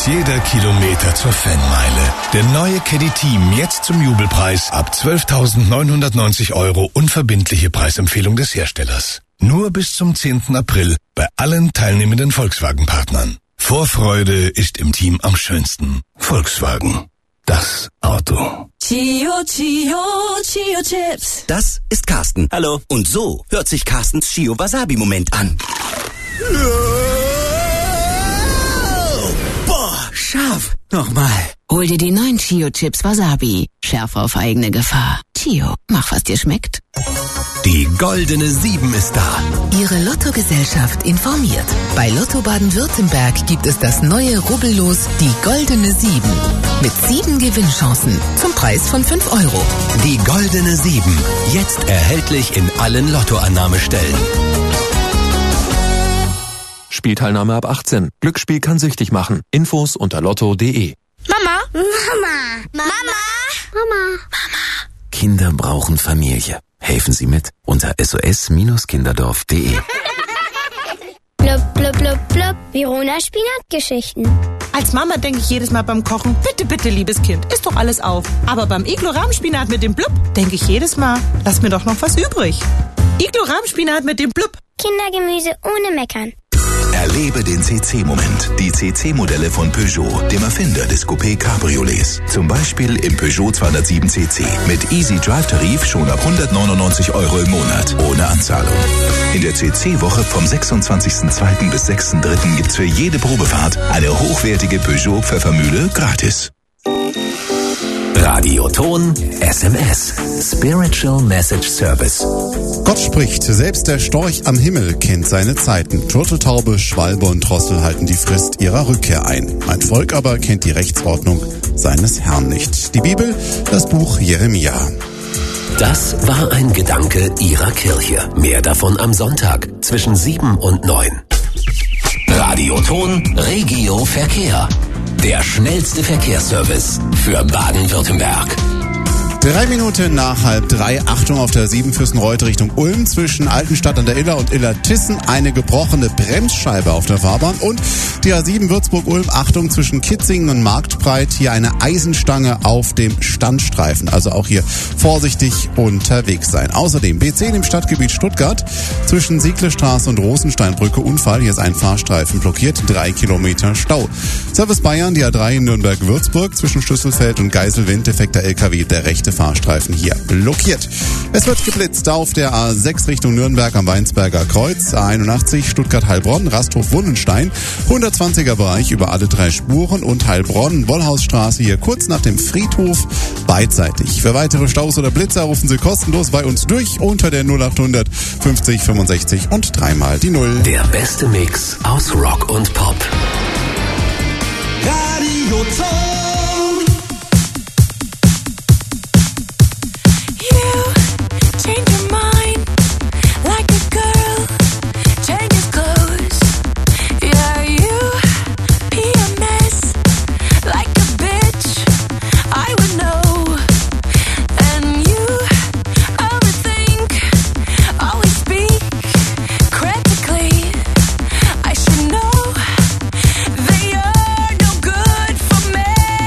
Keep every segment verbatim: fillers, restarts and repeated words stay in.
wird jeder Kilometer zur Fanmeile. Der neue Caddy Team jetzt zum Jubelpreis ab zwölftausendneunhundertneunzig Euro unverbindliche Preisempfehlung des Herstellers. Nur bis zum zehnten April bei allen teilnehmenden Volkswagen-Partnern. Vorfreude ist im Team am schönsten. Volkswagen. Das Auto. Chio, Chio, Chio Chips. Das ist Carsten. Hallo. Und so hört sich Carstens Chio Wasabi Moment an. Boah, scharf. Nochmal. Hol dir die neuen Chio Chips Wasabi. Schärfer auf eigene Gefahr. Chio, mach was dir schmeckt. Die goldene Sieben ist da. Ihre Lottogesellschaft informiert. Bei Lotto Baden-Württemberg gibt es das neue Rubbellos, die goldene Sieben. Mit sieben Gewinnchancen zum Preis von fünf Euro. Die goldene Sieben. Jetzt erhältlich in allen Lottoannahmestellen. Spielteilnahme ab achtzehn. Glücksspiel kann süchtig machen. Infos unter lotto punkt de. Mama. Mama. Mama. Mama. Mama. Kinder brauchen Familie. Helfen Sie mit unter s o s Kinderdorf punkt de. Blub, blub, blub, blub. Verona Spinatgeschichten. Als Mama denke ich jedes Mal beim Kochen, bitte, bitte, liebes Kind, isst doch alles auf. Aber beim Iglo-Rahmspinat mit dem Blub denke ich jedes Mal, lass mir doch noch was übrig. Iglo-Rahmspinat mit dem Blub. Kindergemüse ohne Meckern. Erlebe den C C-Moment. Die C C-Modelle von Peugeot, dem Erfinder des Coupé Cabriolets. Zum Beispiel im Peugeot zweihundertsieben C C. Mit Easy Drive-Tarif schon ab hundertneunundneunzig Euro im Monat. Ohne Anzahlung. In der C C-Woche vom sechsundzwanzigsten zweiten bis sechsten dritten gibt's für jede Probefahrt eine hochwertige Peugeot Pfeffermühle gratis. Radioton S M S. Spiritual Message Service. Gott spricht, selbst der Storch am Himmel kennt seine Zeiten. Turteltaube, Schwalbe und Drossel halten die Frist ihrer Rückkehr ein. Ein Volk aber kennt die Rechtsordnung seines Herrn nicht. Die Bibel, das Buch Jeremia. Das war ein Gedanke Ihrer Kirche. Mehr davon am Sonntag zwischen sieben und neun. Radioton Regio Verkehr. Der schnellste Verkehrsservice für Baden-Württemberg. Drei Minuten nach halb drei. Achtung auf der sieben Fürstenreuth Richtung Ulm zwischen Altenstadt an der Iller und Illertissen. Eine gebrochene Bremsscheibe auf der Fahrbahn. Und die A sieben Würzburg-Ulm. Achtung zwischen Kitzingen und Marktbreit. Hier eine Eisenstange auf dem Standstreifen. Also auch hier vorsichtig unterwegs sein. Außerdem B zehn im Stadtgebiet Stuttgart. Zwischen Sieglestraße und Rosensteinbrücke Unfall. Hier ist ein Fahrstreifen blockiert. Drei Kilometer Stau. Service Bayern, die A drei in Nürnberg-Würzburg. Zwischen Schlüsselfeld und Geiselwind. Defekter L K W. Der rechte Fahrstreifen hier blockiert. Es wird geblitzt auf der A sechs Richtung Nürnberg am Weinsberger Kreuz, A einundachtzig Stuttgart-Heilbronn, Rasthof-Wundenstein, hundertzwanziger Bereich über alle drei Spuren und Heilbronn-Wollhausstraße hier kurz nach dem Friedhof beidseitig. Für weitere Staus oder Blitzer rufen Sie kostenlos bei uns durch unter der null achthundert fünfzig fünfundsechzig und dreimal die Null. Der beste Mix aus Rock und Pop. Radio Ton. I should know that you're no good for me.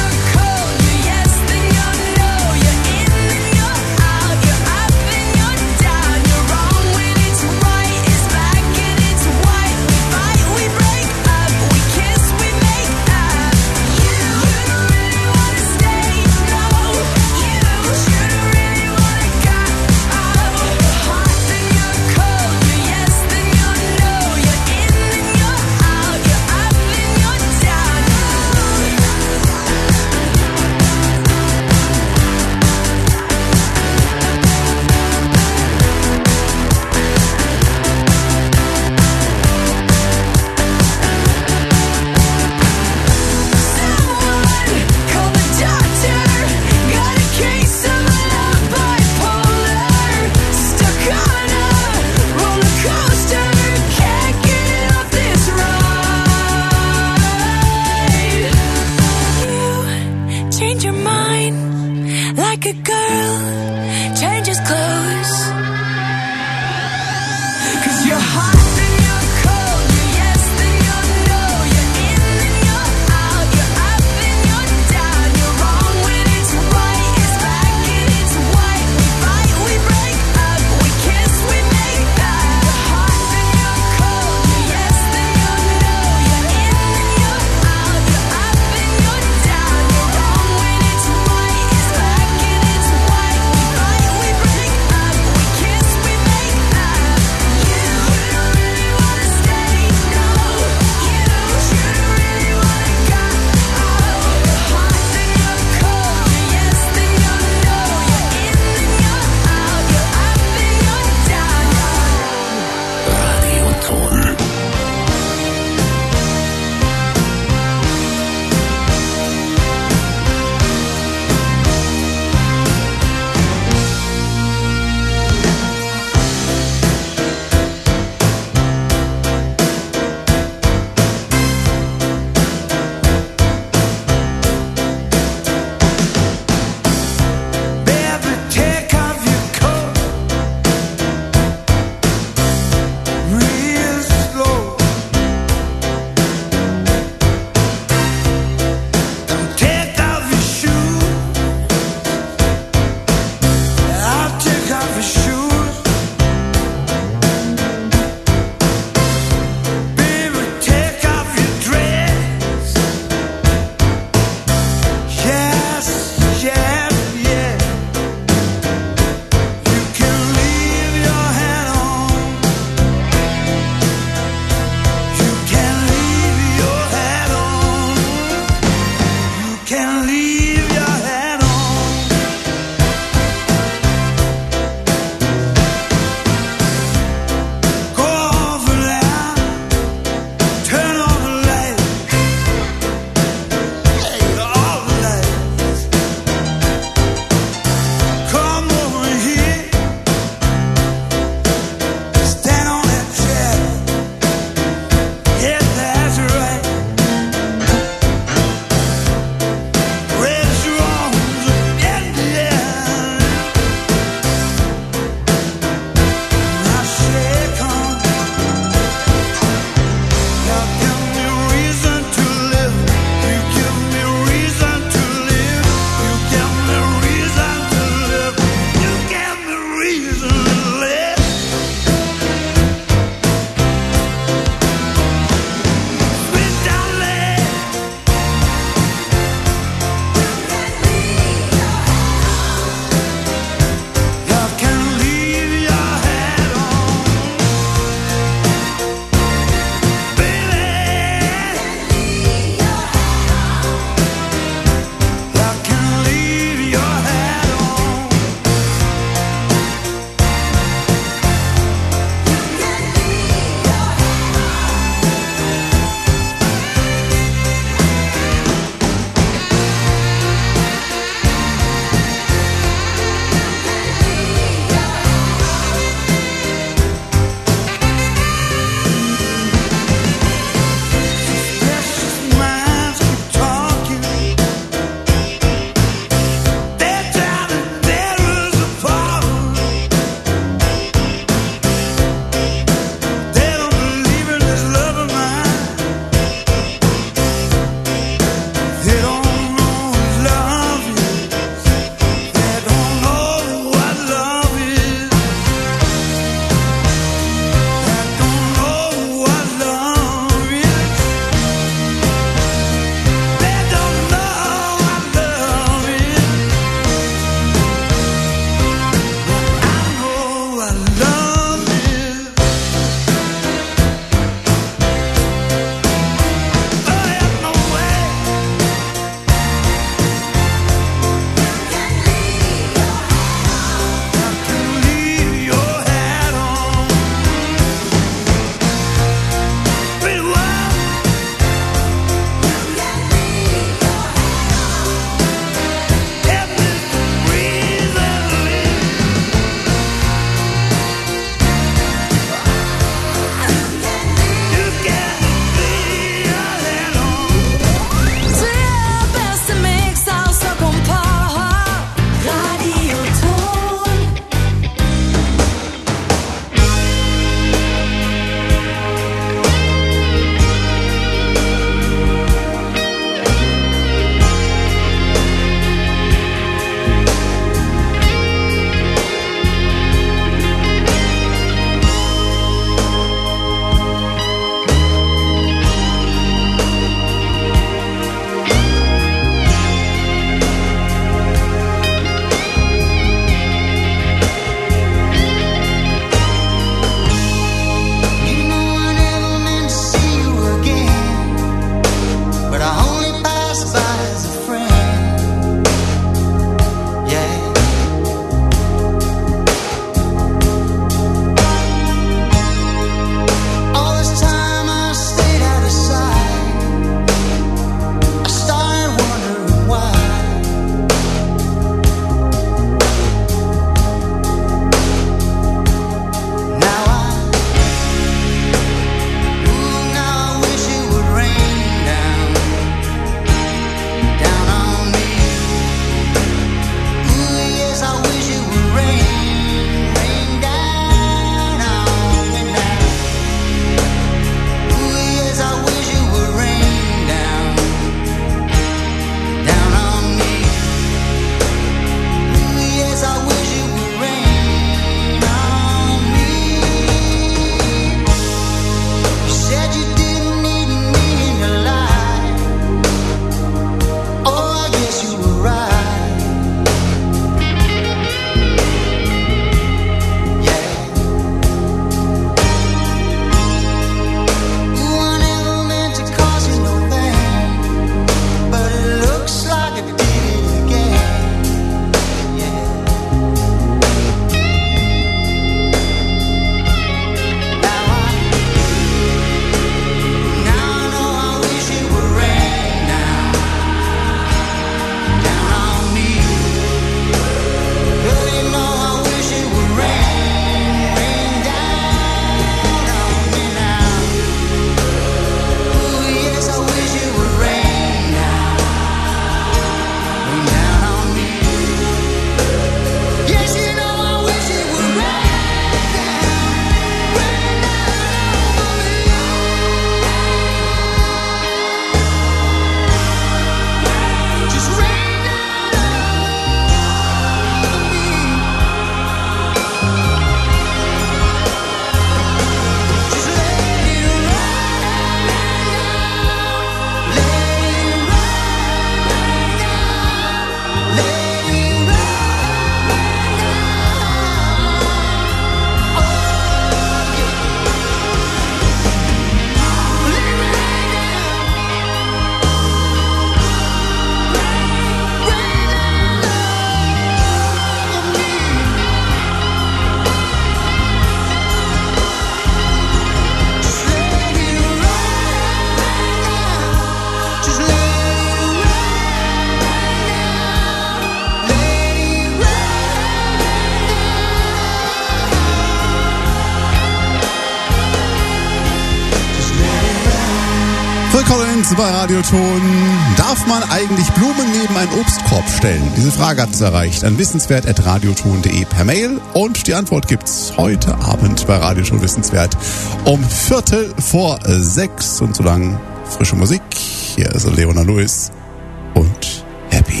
Abend bei Radioton. Darf man eigentlich Blumen neben einen Obstkorb stellen? Diese Frage hat es erreicht an wissenswert at radioton punkt de per Mail. Und die Antwort gibt's heute Abend bei Radioton Wissenswert um Viertel vor sechs. Und so lang frische Musik. Hier ist Leona Lewis und Happy.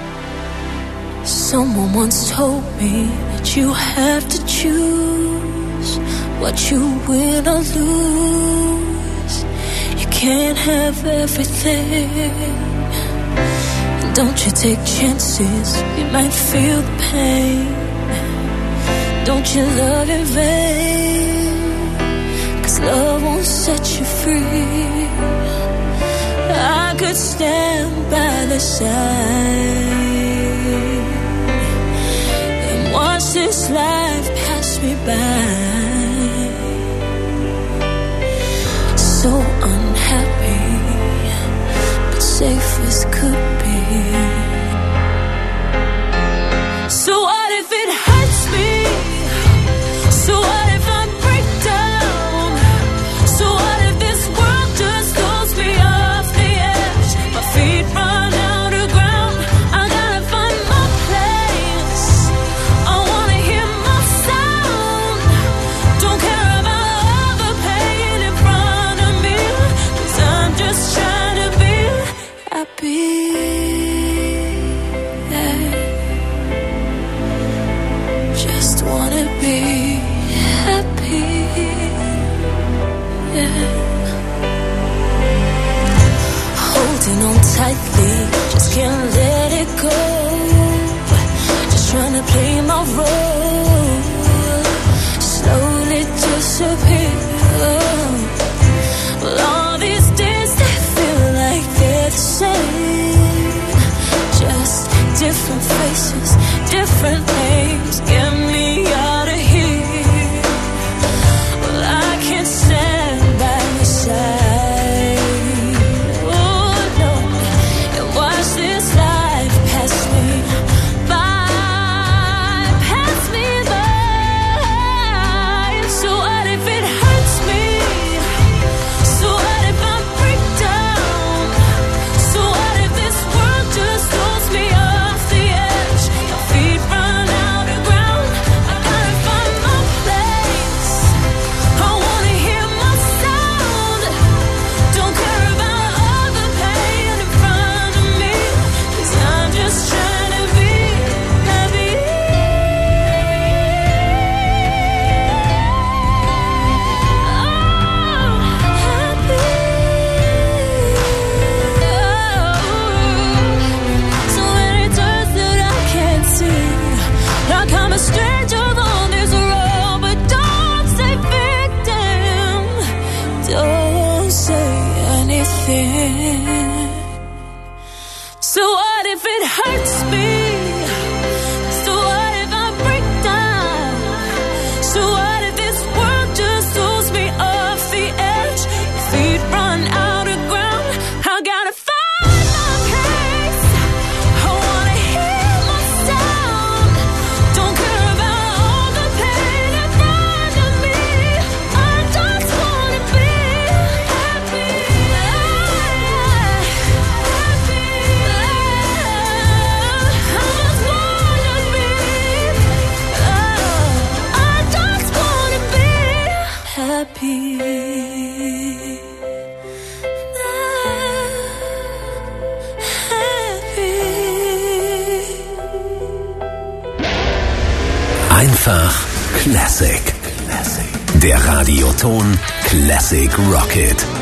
Someone once told me that you have to choose what you win or lose. You can't have everything. Don't you take chances, you might feel the pain. Don't you love in vain, 'cause love won't set you free. I could stand by the side and watch this life pass me by. So unhappy, but safe as could be. So what if it hurts me? So what if I break down? So what if this world just throws me off the edge? My feet run out of ground. I gotta find my place. I wanna hear my sound. Don't care about all the pain in front of me, 'cause I'm just trying to be happy. Yeah. Just wanna be happy. Yeah. Holding on tightly, just can't let it go. Just trying to play my role. Slowly disappear. Well, all these days they feel like they're the same. Just different faces, different names. Get me out of here. Well, I can't stand by your side. Oh no, and watch this life pass me by, pass me by. So what if it hurts me? So what if I break down? So what if this world just throws me off the edge? My feet run out of ground. I gotta find my place. I wanna hear my sound. Don't care about all the pain in front of me, 'cause I'm just trying to be happy. So many turns that I can't see, like I'm a stranger on this road. But don't say victim, don't say anything. So what if it hurts me? So what if I break down? So what if this world just throws me off the edge? Feet run out of ground. I gotta find my place. I wanna hear my sound. Don't care about all the pain in front of me. I just wanna be happy. Happy. I just wanna be. Oh, I just wanna be happy. Einfach Classic. Der Radioton Classic Rocket.